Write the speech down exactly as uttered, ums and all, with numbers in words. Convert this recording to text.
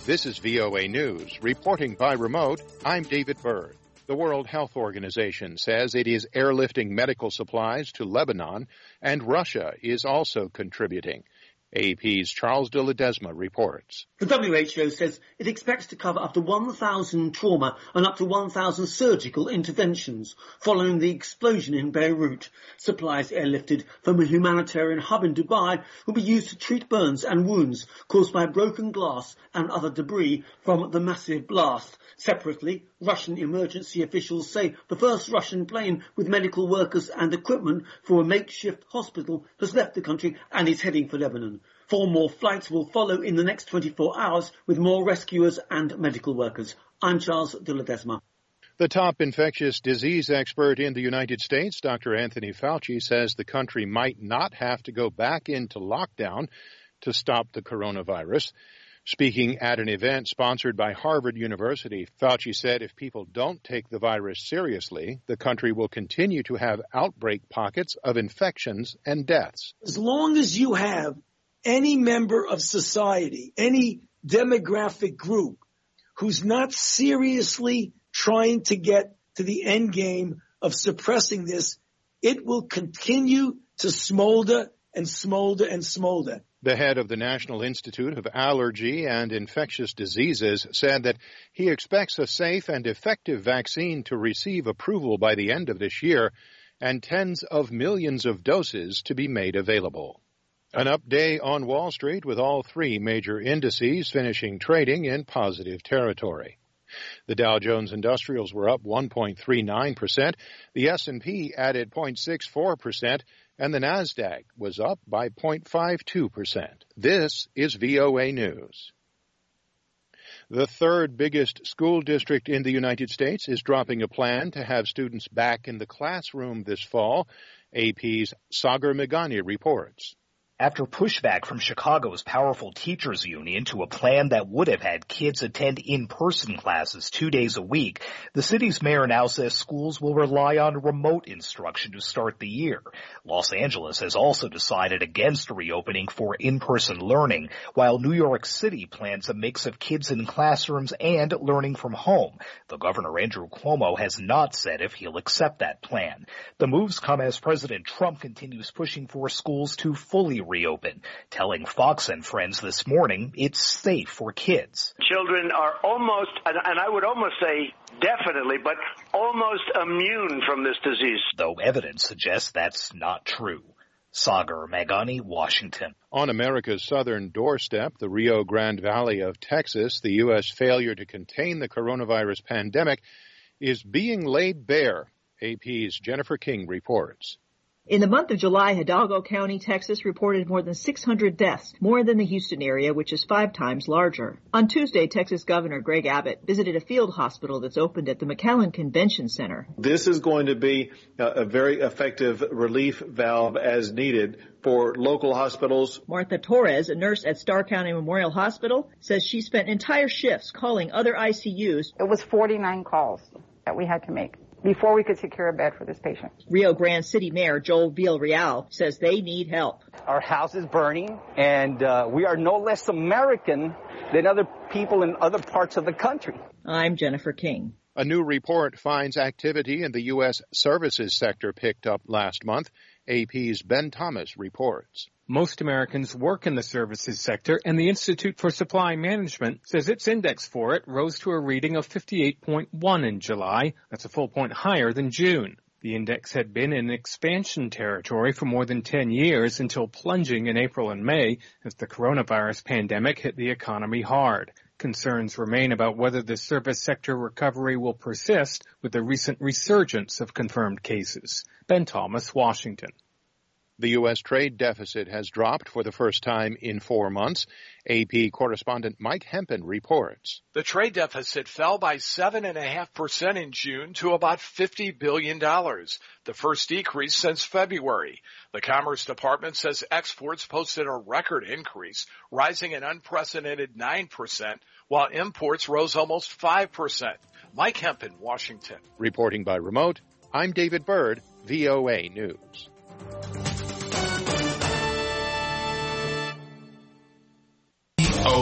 This is V O A News. Reporting by remote, I'm David Byrd. The World Health Organization says it is airlifting medical supplies to Lebanon, and Russia is also contributing. A P's Charles de Ledesma reports. The W H O says it expects to cover up to one thousand trauma and up to one thousand surgical interventions following the explosion in Beirut. Supplies airlifted from a humanitarian hub in Dubai will be used to treat burns and wounds caused by broken glass and other debris from the massive blast. Separately, Russian emergency officials say the first Russian plane with medical workers and equipment for a makeshift hospital has left the country and is heading for Lebanon. Four more flights will follow in the next twenty-four hours with more rescuers and medical workers. I'm Charles de Ledesma. The top infectious disease expert in the United States, Doctor Anthony Fauci, says the country might not have to go back into lockdown to stop the coronavirus. Speaking at an event sponsored by Harvard University, Fauci said if people don't take the virus seriously, the country will continue to have outbreak pockets of infections and deaths. As long as you have any member of society, any demographic group who's not seriously trying to get to the end game of suppressing this, it will continue to smolder and smolder and smolder. The head of the National Institute of Allergy and Infectious Diseases said that he expects a safe and effective vaccine to receive approval by the end of this year and tens of millions of doses to be made available. An up day on Wall Street with all three major indices finishing trading in positive territory. The Dow Jones Industrials were up one point three nine percent, the S and P added zero point six four percent, and the Nasdaq was up by zero point five two percent. This is V O A News. The third biggest school district in the United States is dropping a plan to have students back in the classroom this fall. A P's Sagar Meghani reports. After pushback from Chicago's powerful teachers union to a plan that would have had kids attend in-person classes two days a week, the city's mayor now says schools will rely on remote instruction to start the year. Los Angeles has also decided against reopening for in-person learning, while New York City plans a mix of kids in classrooms and learning from home. The governor, Andrew Cuomo, has not said if he'll accept that plan. The moves come as President Trump continues pushing for schools to fully reopen, telling Fox and Friends this morning it's safe for kids. Children are almost, and I would almost say definitely, but almost immune from this disease. Though evidence suggests that's not true. Sagar Meghani, Washington. On America's southern doorstep, the Rio Grande Valley of Texas, the U S failure to contain the coronavirus pandemic is being laid bare. A P's Jennifer King reports. In the month of July, Hidalgo County, Texas, reported more than six hundred deaths, more than the Houston area, which is five times larger. On Tuesday, Texas Governor Greg Abbott visited a field hospital that's opened at the McAllen Convention Center. This is going to be a very effective relief valve as needed for local hospitals. Martha Torres, a nurse at Starr County Memorial Hospital, says she spent entire shifts calling other I C Us. It was forty-nine calls that we had to make before we could secure a bed for this patient. Rio Grande City Mayor Joel Villarreal says they need help. Our house is burning, and uh, we are no less American than other people in other parts of the country. I'm Jennifer King. A new report finds activity in the U S services sector picked up last month. A P's Ben Thomas reports. Most Americans work in the services sector, and the Institute for Supply Management says its index for it rose to a reading of fifty-eight point one in July. That's a full point higher than June. The index had been in expansion territory for more than ten years until plunging in April and May as the coronavirus pandemic hit the economy hard. Concerns remain about whether the service sector recovery will persist with the recent resurgence of confirmed cases. Ben Thomas, Washington. The U S trade deficit has dropped for the first time in four months. A P correspondent Mike Hempen reports. The trade deficit fell by seven point five percent in June to about fifty billion dollars, the first decrease since February. The Commerce Department says exports posted a record increase, rising an unprecedented nine percent, while imports rose almost five percent. Mike Hempen, Washington. Reporting by remote, I'm David Byrd, V O A News.